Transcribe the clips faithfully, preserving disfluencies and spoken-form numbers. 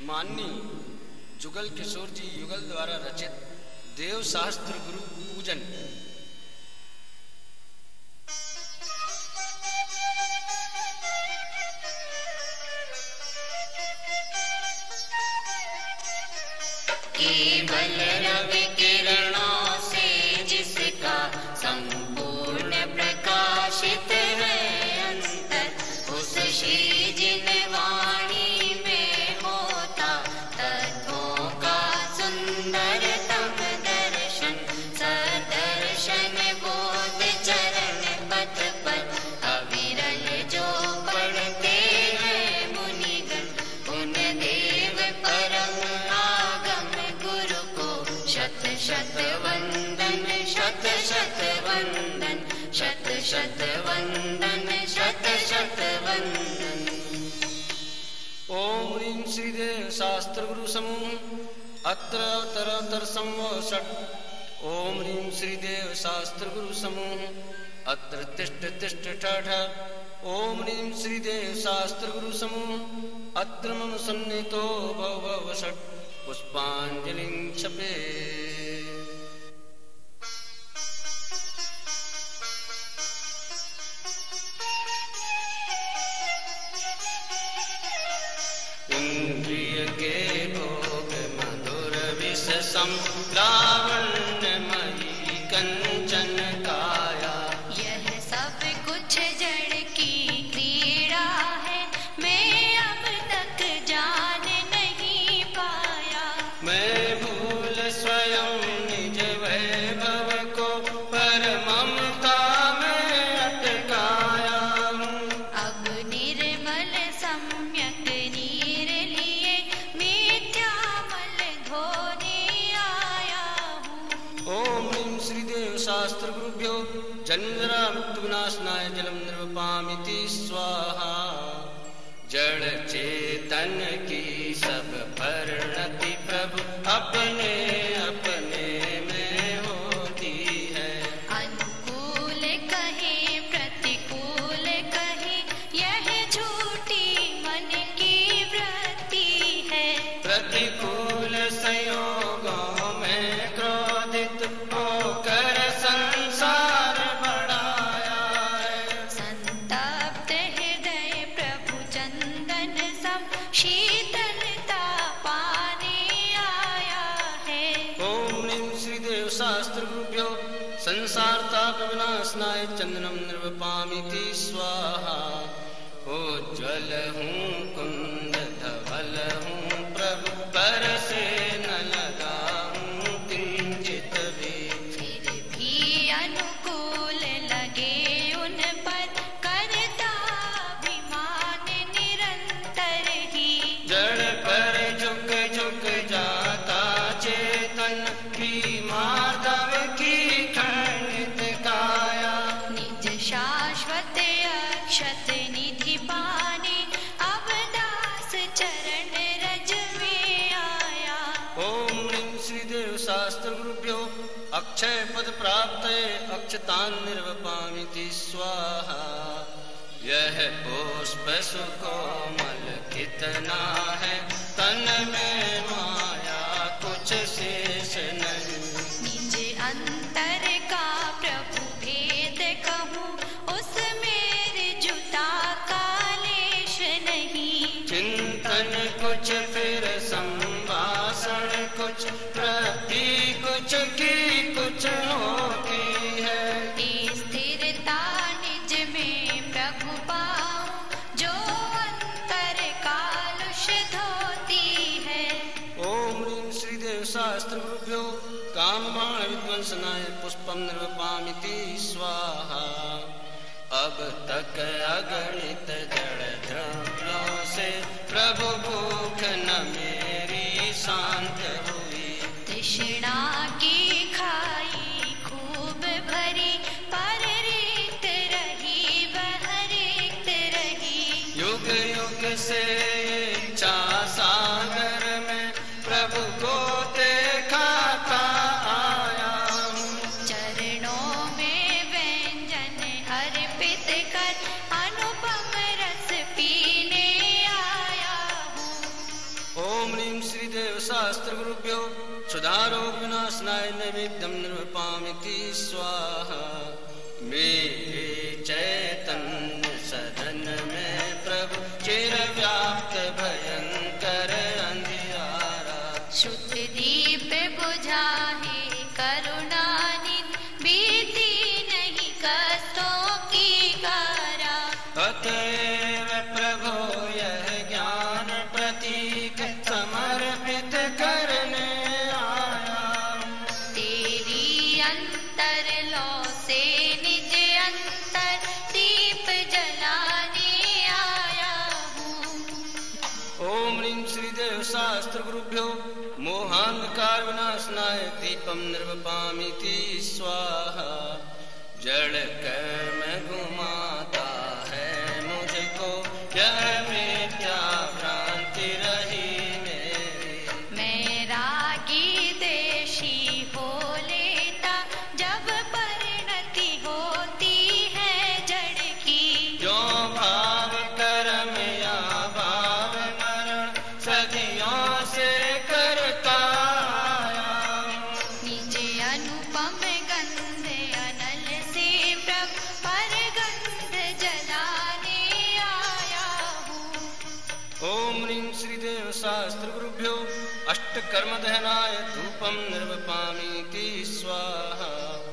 माननीय जुगल किशोर जी युगल द्वारा रचित देव शास्त्र गुरु पूजन। केवल रवि किरणों से जिसका संपूर्ण प्रकाशित है अंतर, उस श्री जिन वाणी में होता तत्वों का सुंदरतम दर्शन। सदर्शन बोध चरण पथ पर अविरल जो पढ़ते हैं मुनिगण, उन देव परम शत शत वंदन, शत शत वंदन, शत शत वंदन, शत शत वंदन। ओम ह्रीं श्रीदेव शास्त्र गुरु समूह अत्र अवतरोत्तर संवो षट्। ओम ह्रीं श्रीदेव शास्त्र गुरु समूह अत्र तिष्ठ तिष्ठ ठठ। ओम ह्रीं श्रीदेव शास्त्र गुरु समूह अत्र मम सन्निहितो भव भव षट्। पुष्पांजलिं क्षपे। इंद्रिय के भोग मधुर विष सम लावण्यमयी कंचन काया। यह सब कुछ जड़ की क्रीड़ा है, मैं अब तक जान नहीं पाया। मैं भूल स्वयं निज वैभव को पर ममता में अटकाया हूँ। अब निर्मल सम्यक नीर लिए मिथ्यामल धोने आया हूँ। ओम ह्रीं श्रीदेव शास्त्र गुरुभ्यो जन्मजरा मृत्युविनाशनाय जलम निर्वपामिति स्वाहा। जड़ चेतन की सब परिणति प्रभु अपने अपने में होती है। अनुकूल कहे प्रतिकूल कहे यह झूठी मन की वृत्ति है। प्रतिकूल संयोगों में क्रोधित होकर संसार बढ़ाया है। संतप्त हृदय प्रभु चंदन सम शीतलता पाने आया है। ओम ह्रीं श्रीदेव शास्त्र गुरुभ्यो संसार ताप विनाशनाय चंदनम निर्वपामिति स्वाहा। उज्ज्वल हूँ कुंद धवल हूँ प्रभु पर से न लगा हूँ किंचित भी। फिर भी अनुकूल लगे उन पर करता अभिमान निरंतर ही। जड़ पर झुक झुक जाता चेतन की माधव की खंडित काया। निज शाश्वत अक्षत निधि पाने अब दास चरण रज में आया। ओम ह्रीं श्रीदेव शास्त्र गुरुभ्यो अक्षय पद प्राप्त अक्षतान निर्वपामिति स्वाहा। यह पुष्प सुकोमल कितना है तन में माया कुछ शेष नहीं। निज अंतर का प्रभु भेद कहूँ उस मेरे जुता का लेश नहीं। चिंतन कुछ फिर संभाषण कुछ प्रति कुछ की कुछ होती है। स्थिरता निज में प्रभु पाऊं जो अंतर कालुष धोती है। ओम ह्रीं श्रीदेव शास्त्र गुरुभ्यो काम बाण विध्वंसनाय पुष्पम निर्वपामिति स्वाहा। अब तक अगणित जड़ द्रव्यों से प्रभु भूख न मेरी शांत हुई। तृष्णा की खाई खूब भरी पर रिक्त रही वह रिक्त रही। युग युग से इच्छा सागर में प्रभु को देखाता आया हूँ। चरणों में व्यंजन अर्पित कर अनुपम रस पीने आया हूँ। ओम ह्रीं शास्त्र गुरुभ्यो सुधारोग विनाशनाय नैवेद्यम निर्वपामिति स्वाहा। मेरे चैतन्य सदन में प्रभु चिर व्याप्त भयंकर अंधियारा। शुद्ध दीप बुझाहे करुणानिधि, बीती नहीं कष्टों की कारा। अतएव प्रभो यह ज्ञान प्रतीक समर्पित करने आया। तेरी अंतर लो से निज अंतर दीप जलाने आया हूँ। ओम ह्रीं श्रीदेव शास्त्र गुरुभ्यो मोहांधकार विनाशनाय दीपम निर्वपामिति स्वाहा। जड़ कर्म घुमाता है मुझको, यह मिथ्या भ्रांति रही मेरी। मैं रागी देशी हो लेता, जब परिणति होती है जड़ की। जो भाव कर्म या भाव मरण सदियों से करता आया। निज अनुपम गंध अनल से प्रभ पर गंध जलाने आया हूँ। ओम ह्रीं श्रीदेव शास्त्र गुरुभ्यो अष्ट कर्म दहनाय धूपम निर्वपामिति स्वाहा।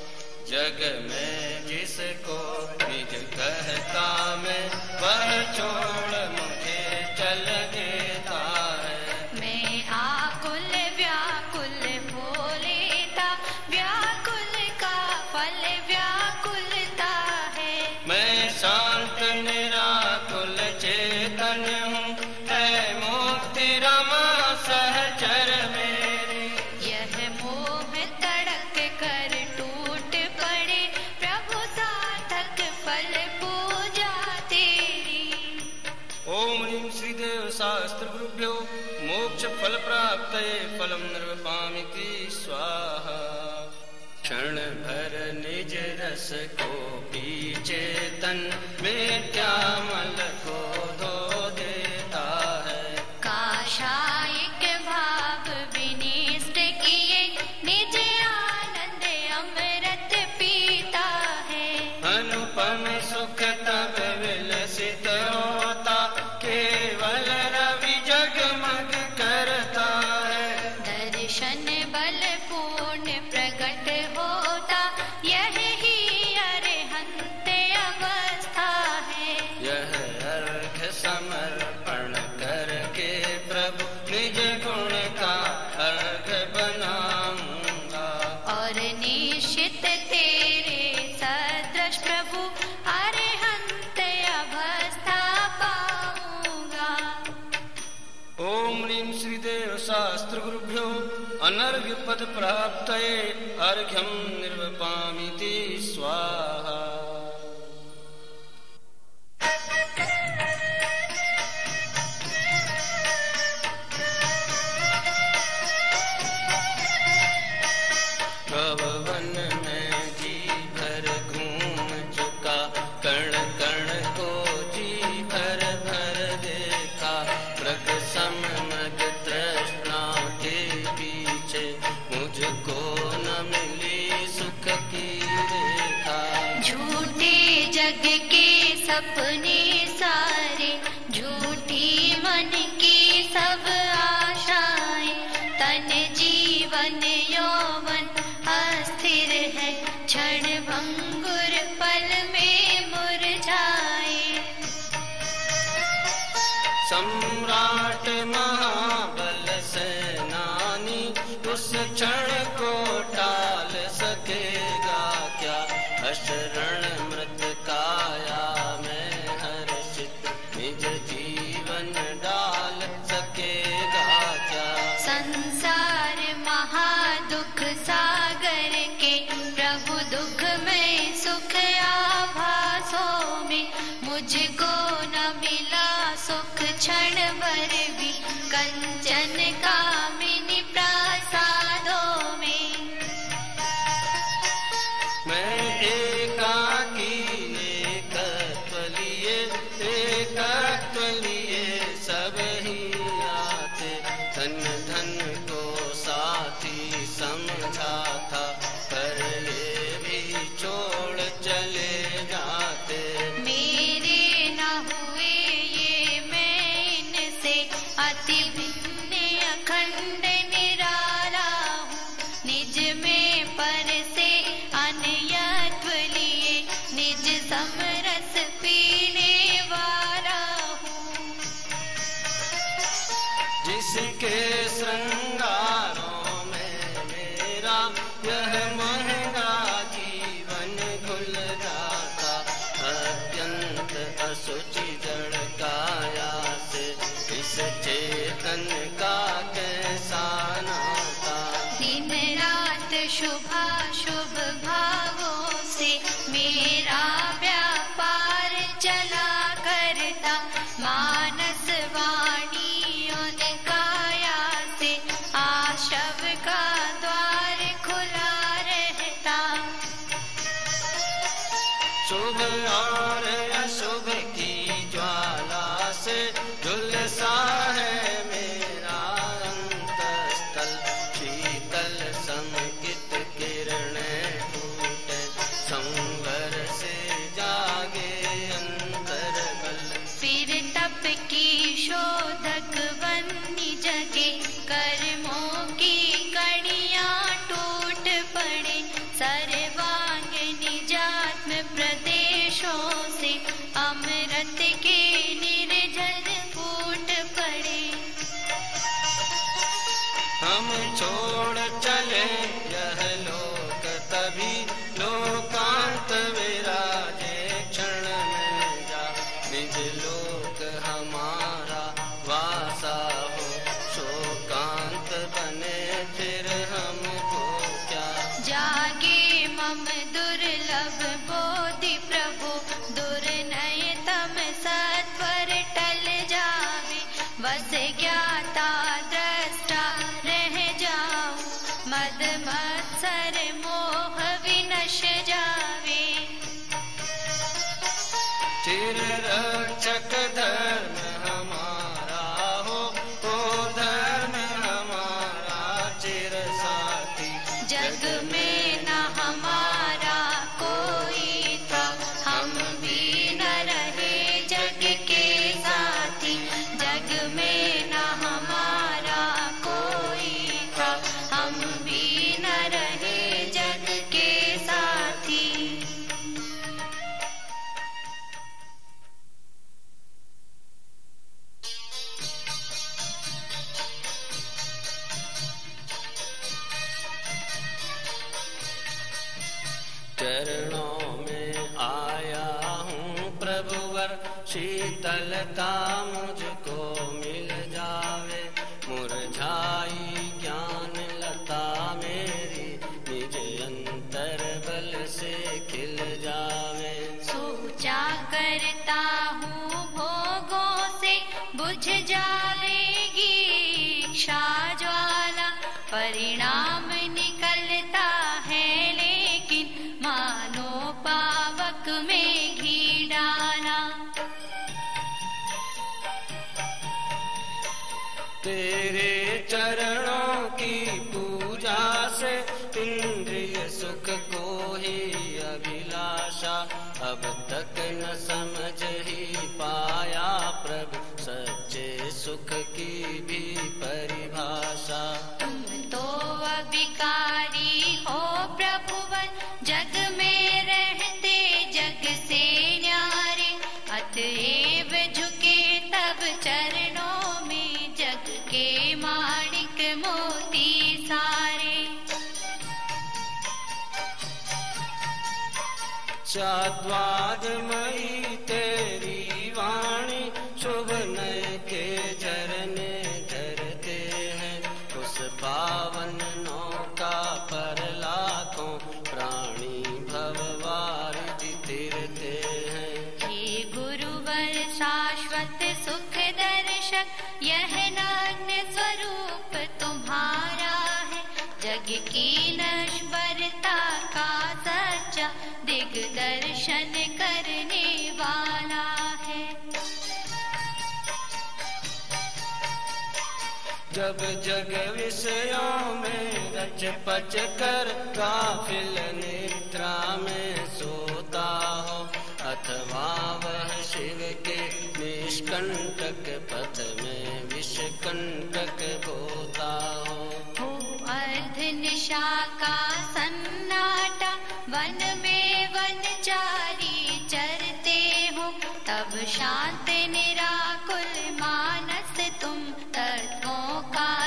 जग में जिसको निज कहता मैं, वह छोड़ मुझे चल देता है। मैं आकुल व्याकुल हो लेता, व्याकुल का फल व्याकुलता है। मैं शांत निराकुल चेतन हूँ, है मुक्ति रमा सहचर मेरी। यह मोह तड़क कर टूट पड़े, प्रभु सार्थक फल पूजा तेरी। ओम ह्रीं श्रीदेव शास्त्र गुरुभ्यो मोक्ष फल प्राप्तये फलम निर्वपामिति स्वाहा। क्षण भर निज रस को पीछे तन मिथ्यामल को धो देता है। काशायिक भाव विनिष्ट किए, निज आनंद अमृत पीता है। अनुपम सुख तब विलसित होता, केवल रवि जगमग करता है। दर्शन बल पूर्ण प्रकट होता, यह ही अरहंत अवस्था है। यह अर्घ समर्पण करके प्रभु निज गुण का अर्घ बनाऊंगा। और निश्चित तेरे सदृश प्रभु अरहंत अवस्था पाऊंगा। ओम ह्रीं श्रीदेव शास्त्र गुरुभ्यो अनर्घ्य पद प्राप्तये अर्घ्यम निर्वपामिति स्वाहा। भवन में जी भर घूम चुका, कण कण को जी भर भर देखा। मृग सम मृग तृष्णा के पीछे मुझको न मिली सुख की रेखा। झूठे जग के सपने सारे, झूठी मन की सब आशाएं। तन जीवन यौवन अस्थिर है, क्षण भंगुर पल में मुरझाए। सम्राट महाबल सेनानी उस क्षण को टाल सकेगा क्या। अशरण मृत काया में हर्षित निज जीवन डाल सकेगा क्या। संसार महादुख सागर के, प्रभु दुख में सुख आभासों में। मुझको न मिला सुख क्षण भर भी, कंचन कामिनी प्रासादों में। मैं एकाकी एकत्व लिए, एकत्व लिए सब ही आते। धन धन को के श्रृंगारों में मेरा यह महंगा जीवन घुल जाता। अत्यंत अशुचि जड़ काया से इस चेतन का कैसा नाता। दिन रात शुभाशुभ भावों से मेरा व्यापार चला करता। मानस वाणी और काया से आशव का द्वार खुला रहता। शुभ और अशुभ की ज्वाला से झुलसा है मेरा अंतस्थल। शीतल संकित किरणें फूटे संवर से जागे अंतरबल। फिर तप की शोधक वन्नी जगे कर्मों की कड़ियां टूट पड़े। सर्वांग निजात्म प्रदेशों से अमृत के निर्झर फूट पड़े। हम छोड़ चले यह लोक तभी लोकांत विराजे क्षण में जा। निज लोक हमारा वासा हो शोकांत बने फिर हमको क्या। जागे मम दुर्लभ बोधि प्रभु दुर्नय तम सत्वर टल जावे। बस ज्ञाता दृष्टा रह जाऊं मद मत्सर मोह विनश जावे। चिर रक्षक धर्म हमारा हो तो धर्म हमारा चिर साथी। जग में न हमारा कोई था हम भी न रहे जग के साथी। जग में न हमारा कोई था हम भी न रहे जग के साथी। चरणों में आया हूँ प्रभुवर शीतलता मुझको मिल जावे। मुरझाई ज्ञान लता मेरी निज अंतर बल से खिल जावे। सोचा करता हूँ भोगों से बुझ जावेगी इच्छा ज्वाला। परिणाम निकलता है लेकिन मानो पावक में घी डाला। तेरे चरणों की पूजा से इंद्रिय सुख को ही अभिलाषा। अब तक न समझ ही पाया प्रभु सच्चे सुख की भी परिभाषा। तुम तो अभिकारी हो प्रभुवन जग में रहते जग से न्यारे। अतएव झुके तब चरणों में जग के माणिक मोती सारे। चाद्वादमयी तेरी वाणी शुभ नय के झरने झरते हैं। उस पावन नौका पर लाखों प्राणी भववारिधि तिरते हैं। हे गुरुवर शाश्वत सुख दर्शक यह नग्न स्वरूप तुम्हारा है। जग की नश्वरता का सच्चा दिग्दर्शन करने वाला है। जब जग विषयों में रच पच कर गाफिल निद्रा में सोता हो। अथवा वह शिव के निष्कंटक पथ में विषकंटक बोता हो। हो अर्ध निशा का सन्नाटा वन में वनचारी चरते हो। तब शांत निराकुल मानस तुम तत्वों का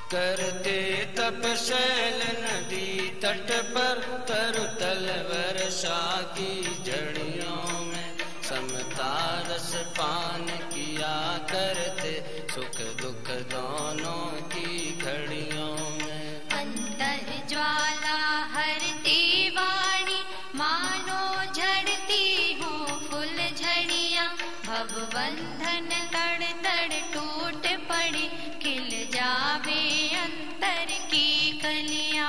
करते तपशैल नदी तट पर तरुतल वर्षा की झड़ियों में समता रस पान किया करते सुख दुख दोनों की घड़ियों में। अंतर ज्वाला हरती वाणी मानो झड़ती हूँ फूल झड़ियाँ भव बंधन तड़ तड़ टूट पड़े खिल जावे अंतर की कलियाँ।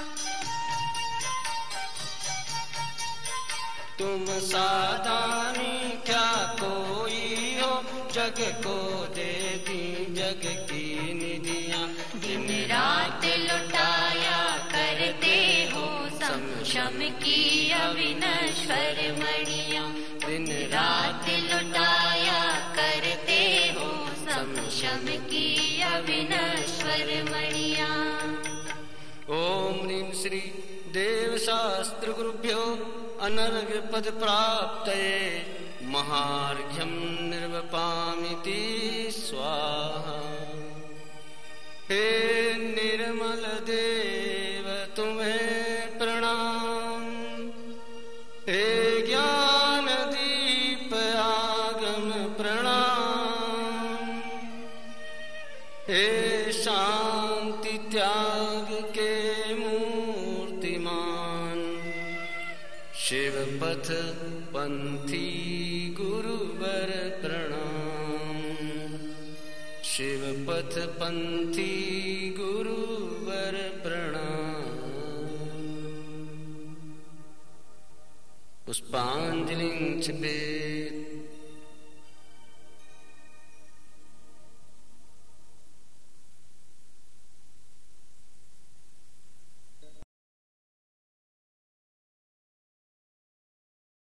तुम सादानी क्या कोई हो जग को दे दी जग की निधियाँ दिन रात लुटाया करते हो सम शम की अविनश्वर मणियाँ। दिन रात लुटाया करते हो सम शम की अविनश्वर मणियाँ। ओम ह्रीं श्री देव शास्त्र गुरुभ्यो अनर्घ्य पद प्राप्तये महार्घ्यं निर्वपामिति स्वाहा। हे निर्मल देव तुम्हें प्रणाम, हे ज्ञान दीप आगम प्रणाम, हे शांति त्याग के मूर्तिमान शिव पथ पंथी गुरुवर प्रणाम। शिव पथ पंथी गुरुवर प्रणाम। पुष्पांजलिं क्षिपे